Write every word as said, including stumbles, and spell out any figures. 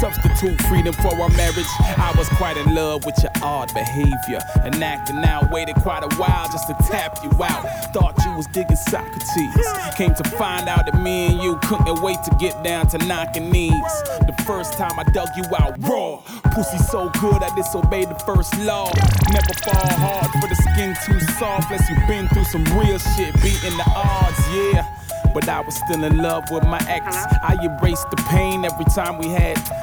substitute freedom for our marriage. I was quite in love with your odd behavior and acting out. Waited quite a while just to tap you out. Thought you was digging Socrates. Came to find out that me and you couldn't wait to get down to knocking knees. The first time I dug you out raw. Pussy so good I disobeyed the first law. Never fall hard for the skin too soft. Unless you been through some real shit, beating the odds, yeah. But I was still in love with my ex. I erased the pain every time we had